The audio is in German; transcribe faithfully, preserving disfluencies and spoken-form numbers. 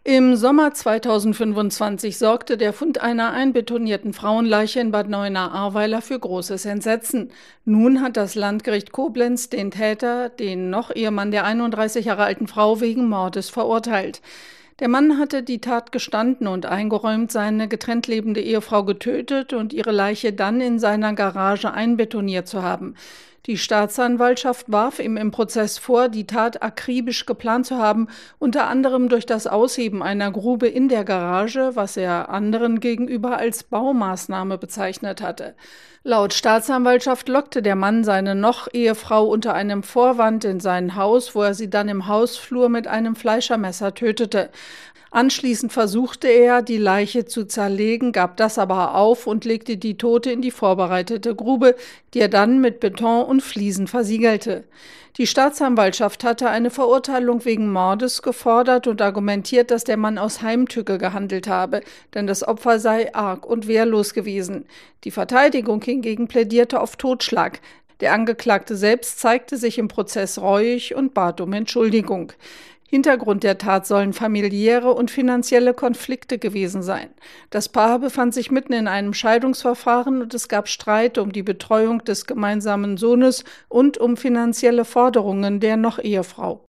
Im Sommer zweitausendfünfundzwanzig sorgte der Fund einer einbetonierten Frauenleiche in Bad Neuenahr-Ahrweiler für großes Entsetzen. Nun hat das Landgericht Koblenz den Täter, den Noch-Ehemann der einunddreißig Jahre alten Frau, wegen Mordes verurteilt. Der Mann hatte die Tat gestanden und eingeräumt, seine getrennt lebende Ehefrau getötet und ihre Leiche dann in seiner Garage einbetoniert zu haben. Die Staatsanwaltschaft warf ihm im Prozess vor, die Tat akribisch geplant zu haben, unter anderem durch das Ausheben einer Grube in der Garage, was er anderen gegenüber als Baumaßnahme bezeichnet hatte. Laut Staatsanwaltschaft lockte der Mann seine Noch-Ehefrau unter einem Vorwand in sein Haus, wo er sie dann im Hausflur mit einem Fleischermesser tötete. Anschließend versuchte er, die Leiche zu zerlegen, gab das aber auf und legte die Tote in die vorbereitete Grube, die er dann mit Beton und Fliesen versiegelte. Die Staatsanwaltschaft hatte eine Verurteilung wegen Mordes gefordert und argumentiert, dass der Mann aus Heimtücke gehandelt habe, denn das Opfer sei arg und wehrlos gewesen. Die Verteidigung hingegen plädierte auf Totschlag. Der Angeklagte selbst zeigte sich im Prozess reuig und bat um Entschuldigung. Hintergrund der Tat sollen familiäre und finanzielle Konflikte gewesen sein. Das Paar befand sich mitten in einem Scheidungsverfahren und es gab Streit um die Betreuung des gemeinsamen Sohnes und um finanzielle Forderungen der Noch-Ehefrau.